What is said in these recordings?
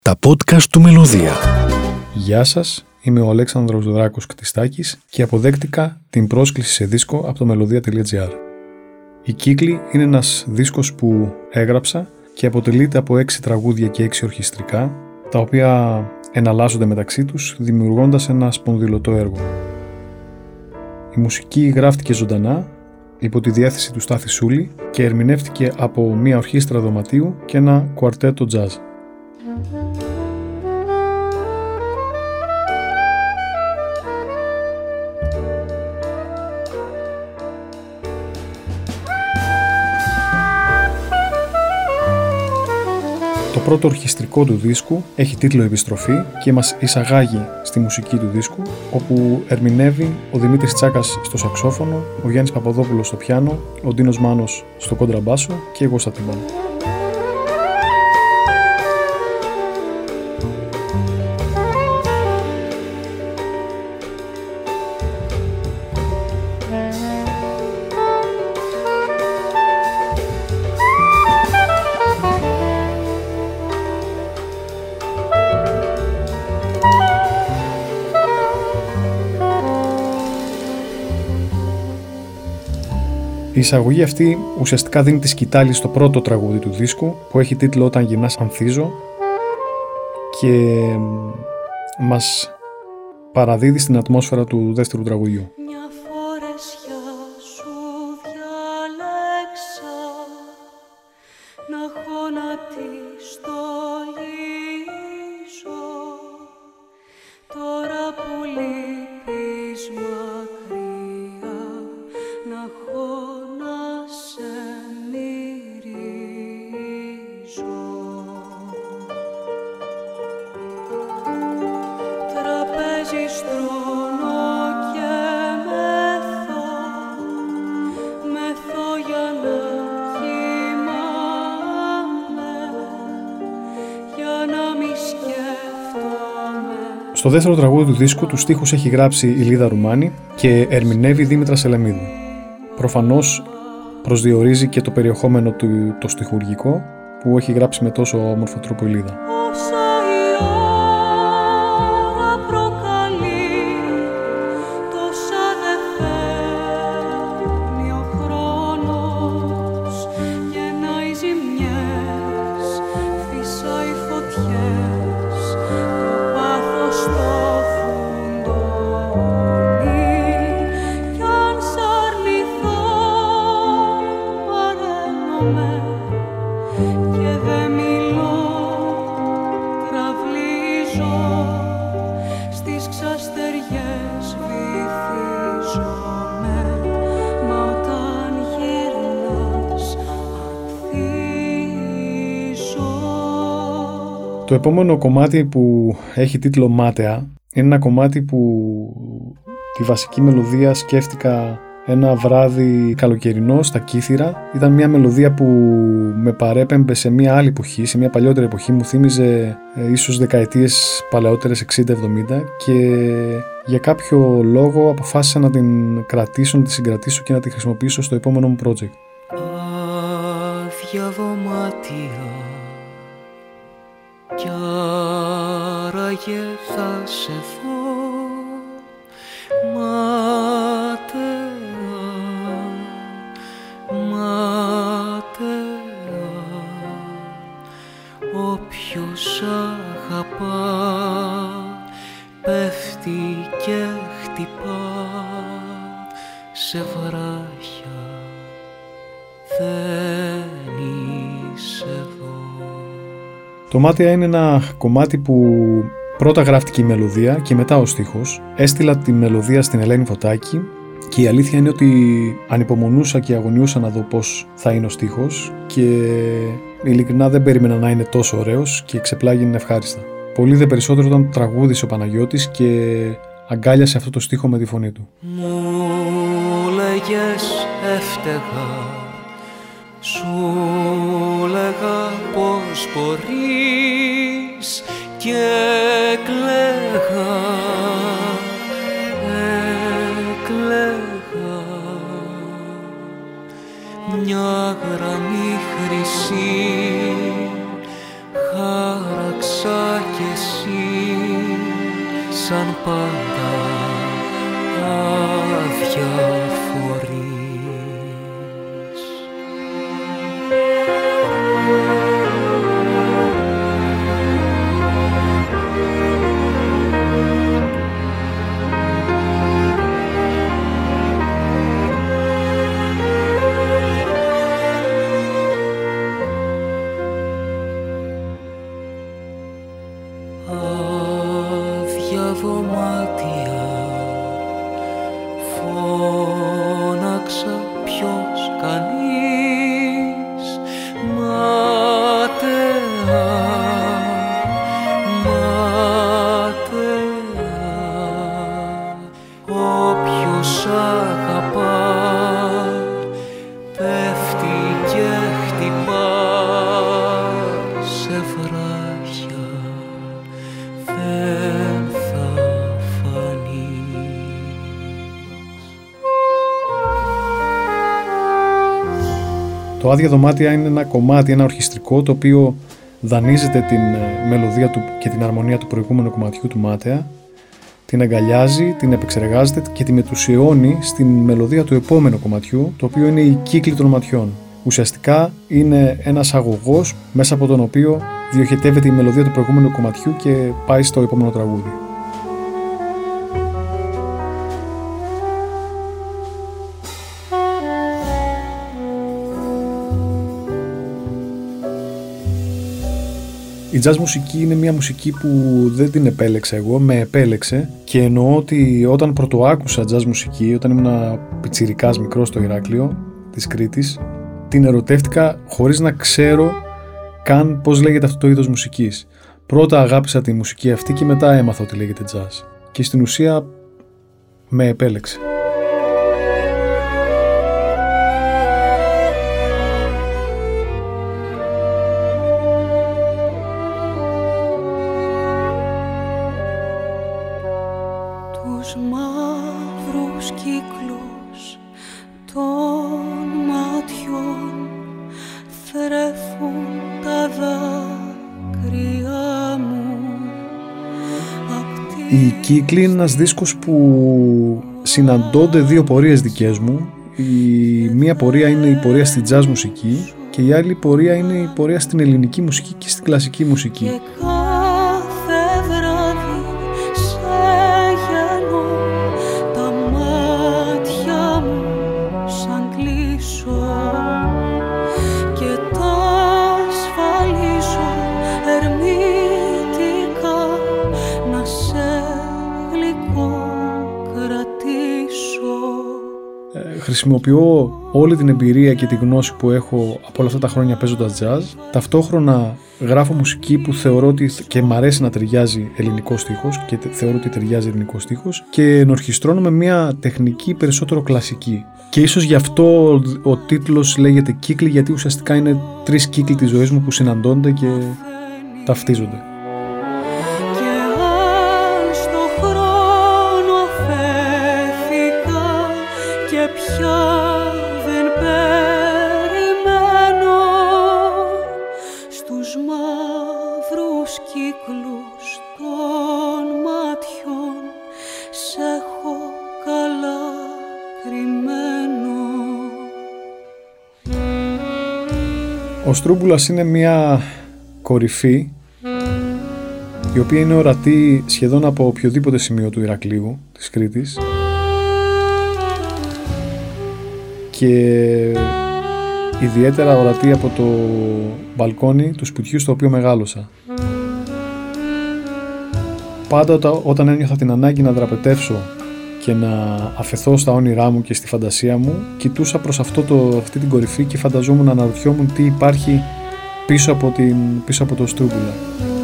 Τα podcast του Μελωδία. Γεια σας, είμαι ο Αλέξανδρος Δράκος Κτιστάκης και αποδέχτηκα την πρόσκληση σε δίσκο από το melodia.gr. Η Κύκλη είναι ένας δίσκος που έγραψα και αποτελείται από 6 τραγούδια και 6 ορχιστρικά, τα οποία εναλλάσσονται μεταξύ τους, δημιουργώντας ένα σπονδυλωτό έργο. Η μουσική γράφτηκε ζωντανά υπό τη διέθεση του Στάθη Σούλη και ερμηνεύτηκε από μια ορχήστρα δωματίου και ένα κουαρτέτο jazz. Το πρώτο ορχιστρικό του δίσκου έχει τίτλο «Επιστροφή» και μας εισαγάγει στη μουσική του δίσκου, όπου ερμηνεύει ο Δημήτρης Τσάκας στο σαξόφωνο, ο Γιάννης Παπαδόπουλος στο πιάνο, ο Ντίνος Μάνος στο κοντραμπάσο και εγώ στα τύμπανα. Η εισαγωγή αυτή ουσιαστικά δίνει τη σκητάλη στο πρώτο τραγούδι του δίσκου, που έχει τίτλο «Όταν γυρνάς ανθίζω» και μας παραδίδει στην ατμόσφαιρα του δεύτερου τραγουδιού. Μια φορεσιά σου διάλεξα να έχω να τη στολίζω, τώρα που λείπεις μακριά να έχω να σε μυρίζω. Τραπέζι στρώνω και μεθώ για να κοιμάμαι, για να μη σκέφτομαι. Στο δεύτερο τραγούδι του δίσκου τους στίχους έχει γράψει η Λίδα Ρουμάνη και ερμηνεύει Δήμητρα Σελεμίδου. Προφανώς προσδιορίζει και το περιεχόμενο του το στιχουργικό, που έχει γράψει με τόσο όμορφο τρόπο η Λίδα. Όσα η ώρα προκαλεί, τόσα δε φέρνει ο χρόνος. Γεννάει ζημιές, φυσάει φωτιές, το πάθος το φουντώνει. Κι αν σ' αρνηθώ, παρένομαι και δεν μιλώ, κραυλίζω, στις ξαστεριές βυθίζομαι, μα όταν γυρνάς ανθίζω. Το επόμενο κομμάτι που έχει τίτλο «Μάταια» είναι ένα κομμάτι που τη βασική μελωδία σκέφτηκα ένα βράδυ καλοκαιρινό στα Κύθυρα. Ήταν μια μελωδία που με παρέπεμπε σε μια άλλη εποχή, σε μια παλιότερη εποχή. Μου θύμιζε ίσως δεκαετίες παλαιότερες, 60-70, και για κάποιο λόγο αποφάσισα να την κρατήσω, να τη συγκρατήσω και να τη χρησιμοποιήσω στο επόμενο μου project. Άδεια δωμάτια κι άραγε θα σε δω μάταια, μάταια. Όποιος αγαπά πέφτει και χτυπά σε βράχια, δεν είσαι εδώ. Το «Μάταια» είναι ένα κομμάτι που πρώτα γράφτηκε η μελωδία και μετά ο στίχος. Έστειλα τη μελωδία στην Ελένη Φωτάκη και η αλήθεια είναι ότι ανυπομονούσα και αγωνιούσα να δω πώς θα είναι ο στίχος και ειλικρινά δεν περίμενα να είναι τόσο ωραίος και ξεπλάγινε ευχάριστα. Πολύ δε περισσότερο όταν τραγούδισε ο Παναγιώτης και αγκάλιασε αυτό το στίχο με τη φωνή του. Μου λέγες έφταιγα, σου λέγα πως μπορείς και έκλαιγα, έκλαιγα. Μια γραμμή χρυσή χάραξα κι εσύ σαν πάντα αδιαφορείς. Δωμάτια φώναξα ποιος κανείς, ματέα, ματέα. Όποιος αγαπά πέφτει και χτυπά σε βράχια, δεν θα Το Άδεια Δωμάτια είναι ένα κομμάτι, ένα ορχιστρικό, το οποίο δανείζεται την μελωδία του και την αρμονία του προηγούμενου κομματιού του Μάταια, την αγκαλιάζει, την επεξεργάζεται και τη μετουσιώνει στην μελωδία του επόμενου κομματιού, το οποίο είναι η κύκλη των ματιών. Ουσιαστικά είναι ένας αγωγός μέσα από τον οποίο διοχετεύεται η μελωδία του προηγούμενου κομματιού και πάει στο επόμενο τραγούδι. Η jazz μουσική είναι μια μουσική που δεν την επέλεξα εγώ, με επέλεξε, και εννοώ ότι όταν πρωτοάκουσα jazz μουσική, όταν ήμουν πιτσιρικάς μικρός στο Ηράκλειο της Κρήτης, την ερωτεύτηκα χωρίς να ξέρω καν πώς λέγεται αυτό το είδος μουσικής. Πρώτα αγάπησα τη μουσική αυτή και μετά έμαθα ότι λέγεται jazz. Και στην ουσία με επέλεξε. Τους μαύρους κύκλους των ματιών θρέφουν τα δάκρυα μου. Η κύκλη είναι ένας δίσκος που συναντώνται δύο πορείες δικές μου. Η μία πορεία είναι η πορεία στη jazz μουσική και η άλλη πορεία είναι η πορεία στην ελληνική μουσική και στην κλασική μουσική. Χρησιμοποιώ όλη την εμπειρία και τη γνώση που έχω από όλα αυτά τα χρόνια παίζοντας jazz. Ταυτόχρονα γράφω μουσική που θεωρώ ότι και μ' αρέσει να ταιριάζει ελληνικός στίχος και θεωρώ ότι ταιριάζει ελληνικός στίχος, και ενορχιστρώνω με μια τεχνική περισσότερο κλασική. Και ίσως γι' αυτό ο τίτλος λέγεται κύκλη, γιατί ουσιαστικά είναι τρεις κύκλοι της ζωής μου που συναντώνται και ταυτίζονται. Ο Στρούμπουλας είναι μια κορυφή η οποία είναι ορατή σχεδόν από οποιοδήποτε σημείο του Ηρακλείου, της Κρήτης, και ιδιαίτερα ορατή από το μπαλκόνι του σπιτιού στο οποίο μεγάλωσα. Πάντα όταν ένιωθα την ανάγκη να δραπετεύσω και να αφεθώ στα όνειρά μου και στη φαντασία μου, κοιτούσα προς αυτή την κορυφή και φανταζόμουν, να αναρωτιόμουν τι υπάρχει πίσω από το Στρούμπουλα.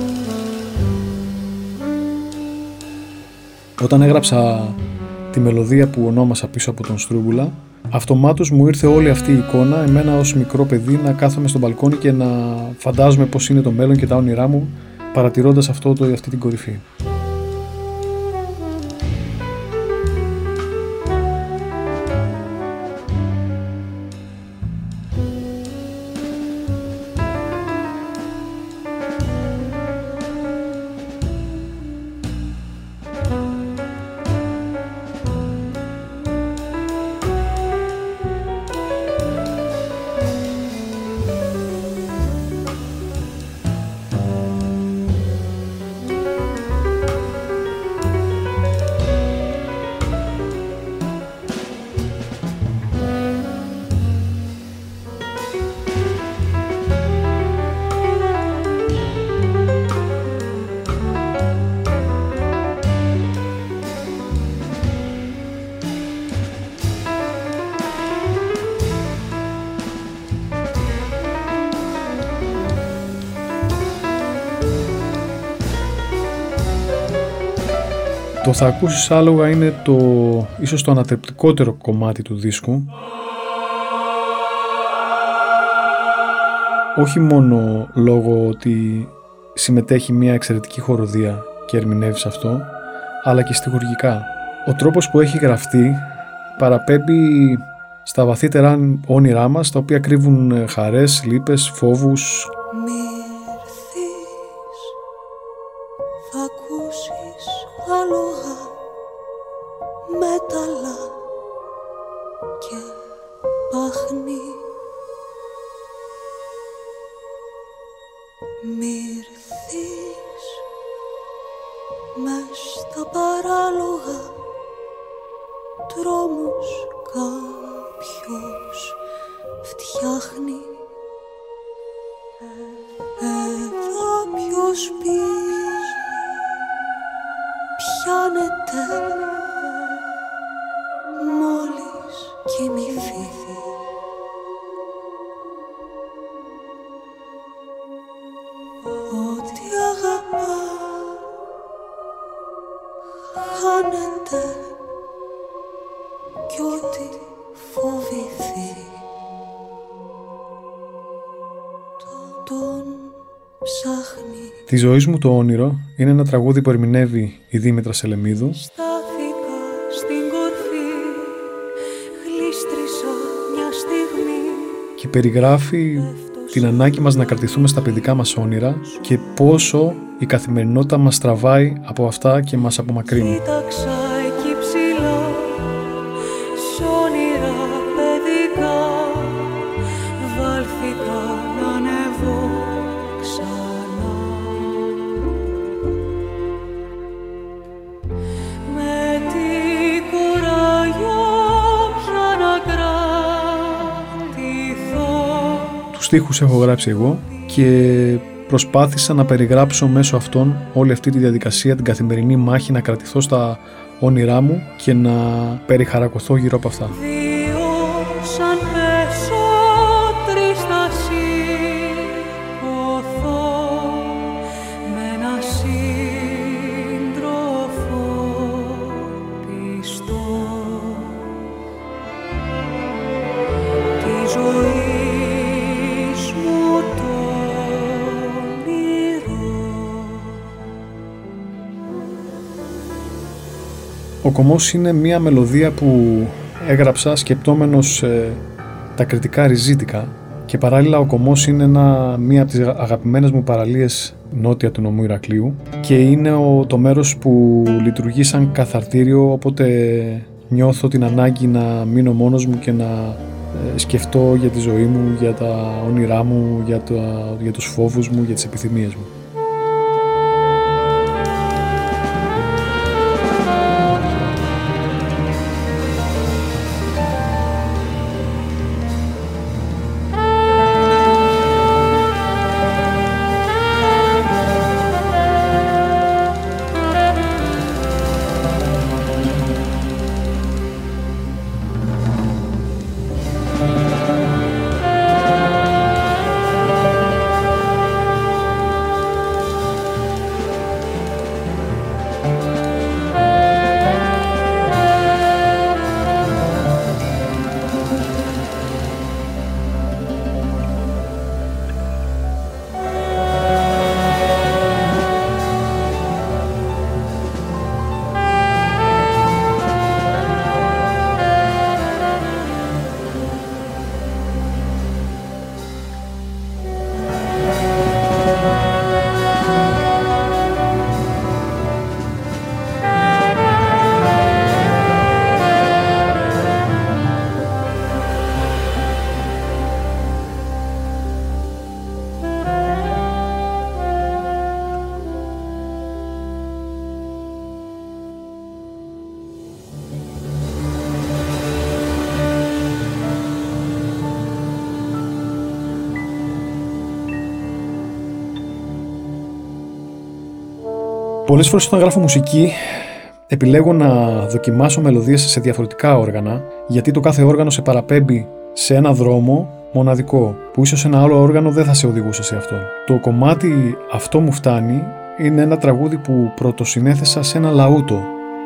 Όταν έγραψα τη μελωδία που ονόμασα πίσω από τον Στρούμπουλα, αυτομάτως μου ήρθε όλη αυτή η εικόνα, εμένα ως μικρό παιδί, να κάθομαι στο μπαλκόνι και να φαντάζομαι πώς είναι το μέλλον και τα όνειρά μου, παρατηρώντας αυτή την κορυφή. Το «Θα ακούσεις άλογα» είναι ίσως το ανατρεπτικότερο κομμάτι του δίσκου. Όχι μόνο λόγω ότι συμμετέχει μια εξαιρετική χοροδία και ερμηνεύει σε αυτό, αλλά και στιχουργικά. Ο τρόπος που έχει γραφτεί παραπέμπει στα βαθύτερα όνειρά μας, τα οποία κρύβουν χαρές, λύπες, φόβους. Μη έρθεις, θα ακούσεις άλογα, μέταλλα και πάχνη. Μη έρθεις, μες στα παράλογα δρόμους κάποιος φτιάχνει. Εδώ ποιος πεις, πιάνεται μόλις κοιμηθεί. Ό,τι αγαπά χάνεται κι ό,τι φοβηθεί τον ψάχνει. Τη ζωής μου το όνειρο είναι ένα τραγούδι που ερμηνεύει η Δήμητρα Σελεμίδου. Στάθηκα στην κορφή, γλίστρισα μια στιγμή Και περιγράφει την ανάγκη μας να κρατηθούμε στα παιδικά μας όνειρα και πόσο η καθημερινότητα μας τραβάει από αυτά και μας απομακρύνει. Κοίταξα εκεί ψηλά, σ' όνειρα παιδικά, βάλθηκα να ανεβώ ξανά. Με τι κουράγιο πια να κρατηθώ. Τους στίχους έχω γράψει εγώ και προσπάθησα να περιγράψω μέσω αυτών όλη αυτή τη διαδικασία, την καθημερινή μάχη να κρατηθώ στα όνειρά μου και να περιχαρακωθώ γύρω από αυτά. Δύο σαν πέσω, τρεις θα σηκωθώ, με ένα σύντροφο πιστό. Τη ζωής μου το όνειρο. Ο Κομμός είναι μια μελωδία που έγραψα σκεπτόμενος τα κριτικά ριζίτικα και παράλληλα ο Κομμός είναι μία από τις αγαπημένες μου παραλίες νότια του νομού Ηρακλείου και είναι το μέρος που λειτουργεί σαν καθαρτήριο, οπότε νιώθω την ανάγκη να μείνω μόνος μου και να σκεφτώ για τη ζωή μου, για τα όνειρά μου, για τους φόβους μου, για τις επιθυμίες μου. Πολλές φορές όταν γράφω μουσική επιλέγω να δοκιμάσω μελωδίες σε διαφορετικά όργανα, γιατί το κάθε όργανο σε παραπέμπει σε ένα δρόμο μοναδικό, που ίσως ένα άλλο όργανο δεν θα σε οδηγούσε σε αυτόν. Το κομμάτι «Αυτό μου φτάνει» είναι ένα τραγούδι που πρωτοσυνέθεσα σε ένα λαούτο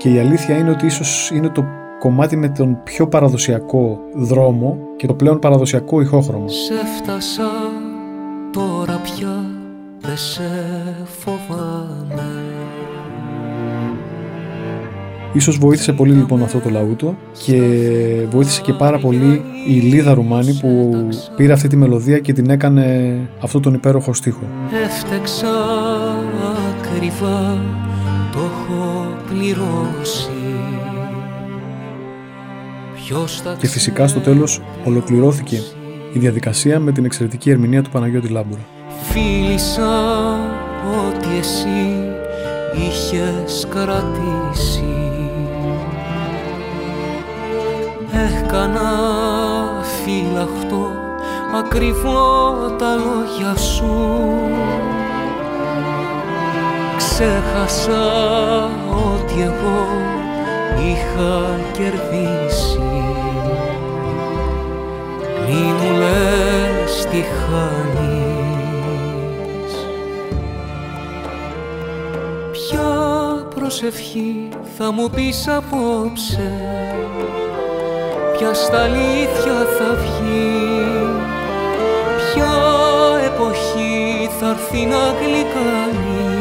Και η αλήθεια είναι ότι ίσως είναι το κομμάτι με τον πιο παραδοσιακό δρόμο και το πλέον παραδοσιακό ηχόχρωμο. Σε φτάσα, τώρα πια δεν σε φοβάμαι. Ίσως βοήθησε πολύ λοιπόν αυτό το λαούτο και βοήθησε και πάρα πολύ η Λίδα Ρουμάνη που πήρε αυτή τη μελωδία και την έκανε αυτό τον υπέροχο στίχο. Έφτεξα ακριβά, το έχω πληρώσει. Και φυσικά στο τέλος ολοκληρώθηκε η διαδικασία με την εξαιρετική ερμηνεία του Παναγιώτη Λάμπουρα. Φίλησα ότι εσύ είχες κρατήσει. Έκανα φύλαχτο ακριβό τα λόγια σου. Ξέχασα ότι εγώ είχα κερδίσει. Μη μου λες τι χάνεις. Ποια προσευχή θα μου πεις απόψε, ποια στα αλήθεια θα βγει, ποια εποχή θα έρθει να γλυκάνει.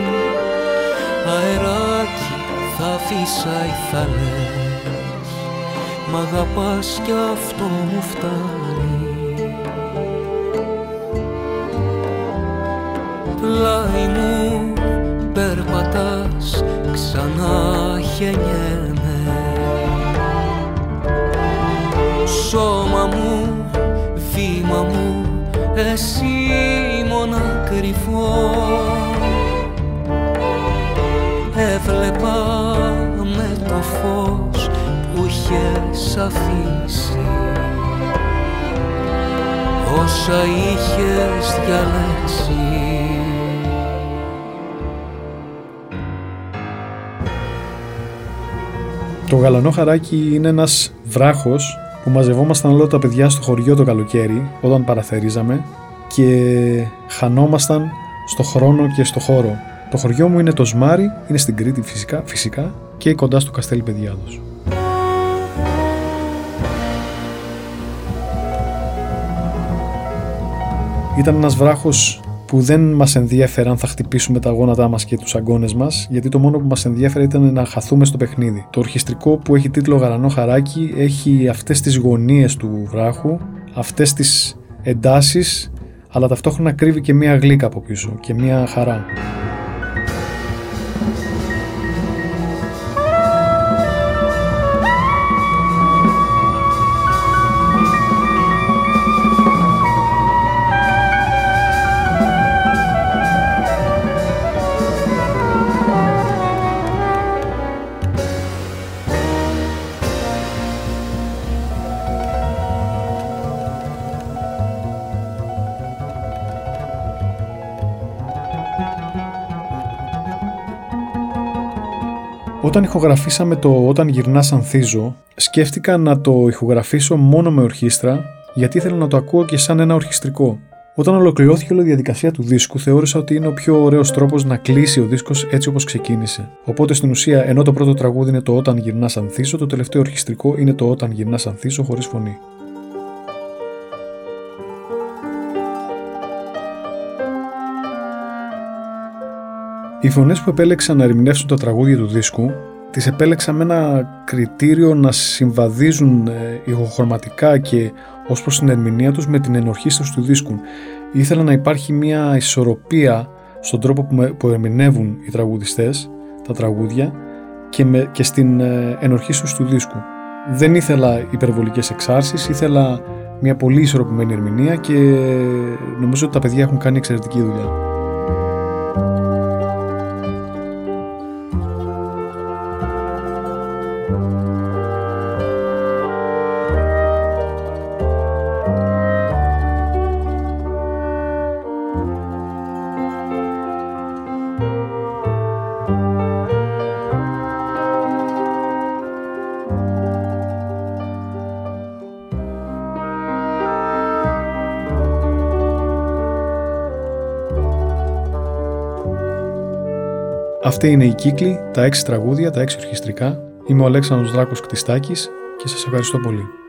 Αεράκι θα αφήσα ή θα λες, μ' αγαπάς κι αυτό μου φτάνει. Πλάι μου περπατάς, ξανά γεννιέμαι. Σώμα μου, βήμα μου, εσύ μόνα κρυφό. Έβλεπα με το φως που είχες αφήσει όσα είχες διαλέξει. Το Γαλανό Χαράκι είναι ένας βράχος που μαζευόμασταν όλα τα παιδιά στο χωριό το καλοκαίρι όταν παραθερίζαμε και χανόμασταν στο χρόνο και στο χώρο. Το χωριό μου είναι το Σμάρι, είναι στην Κρήτη φυσικά και κοντά στο Καστέλι Παιδιάδος. Ήταν ένας βράχος που δεν μας ενδιέφερε αν θα χτυπήσουμε τα γόνατά μας και τους αγκώνες μας, γιατί το μόνο που μας ενδιέφερε ήταν να χαθούμε στο παιχνίδι. Το ορχιστρικό που έχει τίτλο Γαλανό Χαράκι έχει αυτές τις γωνίες του βράχου, αυτές τις εντάσεις, αλλά ταυτόχρονα κρύβει και μία γλύκα από πίσω και μία χαρά. Όταν ηχογραφήσαμε το «Όταν γυρνάς ανθίζω», σκέφτηκα να το ηχογραφήσω μόνο με ορχήστρα, γιατί ήθελα να το ακούω και σαν ένα ορχιστρικό. Όταν ολοκληρώθηκε όλη η διαδικασία του δίσκου, θεώρησα ότι είναι ο πιο ωραίος τρόπος να κλείσει ο δίσκος έτσι όπως ξεκίνησε. Οπότε στην ουσία, ενώ το πρώτο τραγούδι είναι το «Όταν γυρνάς ανθίζω», το τελευταίο ορχιστρικό είναι το «Όταν γυρνάς ανθίζω» χωρίς φωνή. Οι φωνές που επέλεξα να ερμηνεύσουν τα τραγούδια του δίσκου, τις επέλεξα με ένα κριτήριο να συμβαδίζουν ηχοχρωματικά και ως προς την ερμηνεία τους με την ενορχήστρωση του δίσκου. Ήθελα να υπάρχει μια ισορροπία στον τρόπο που ερμηνεύουν οι τραγουδιστές τα τραγούδια και στην ενορχήστρωση του δίσκου. Δεν ήθελα υπερβολικές εξάρσεις, ήθελα μια πολύ ισορροπημένη ερμηνεία και νομίζω ότι τα παιδιά έχουν κάνει εξαιρετική δουλειά. Αυτή είναι η κύκλη, τα 6 τραγούδια, τα 6 ορχιστρικά. Είμαι ο Αλέξανδρος Δράκος Κτιστάκης και σας ευχαριστώ πολύ.